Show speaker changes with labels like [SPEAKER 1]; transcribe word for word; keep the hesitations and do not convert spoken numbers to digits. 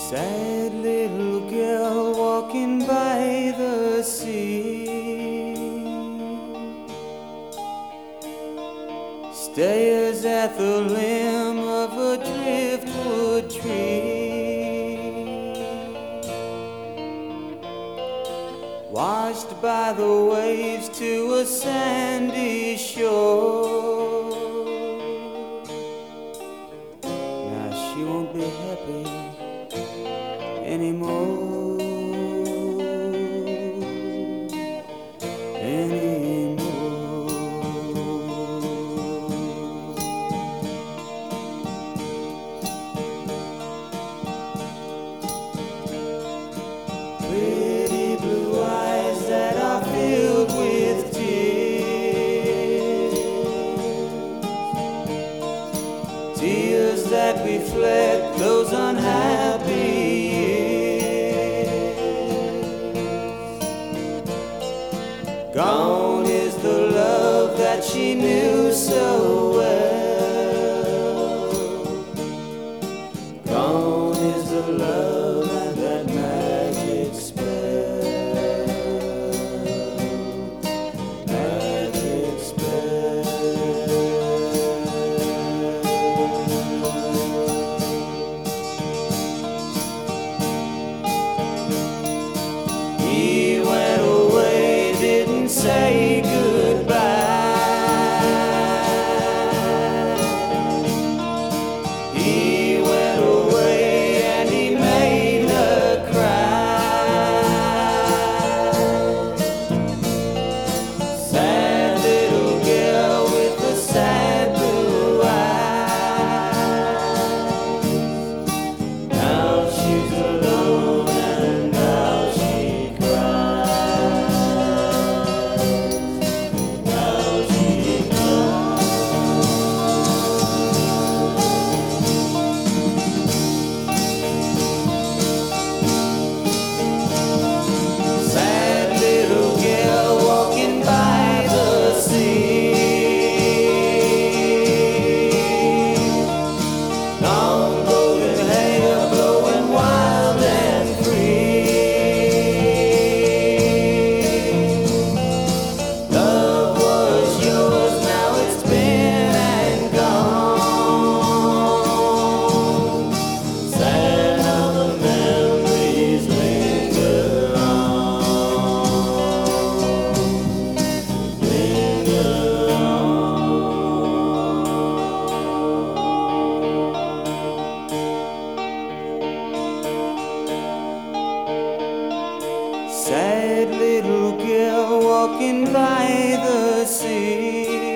[SPEAKER 1] Sad little girl walking by the sea stares at the limb of a driftwood tree, washed by the waves to a sandy shore. Now she won't be happy anymore, anymore. Pretty blue eyes that are filled with tears, tears that reflect those unhappy years. Gone is the love that she knew so well. Gone is the love and that magic spell, magic spell. He went away, didn't say goodbye. He went away and he made her cry. Sad little girl with the sad blue eyes. Now she's alone and now she cries. Now she cries. Sad little girl walking by the sea. Long golden hair blowing wild and free. Love was yours, now it's been and gone. Sad how the memories linger on, linger on. Sad little girl walking by the sea.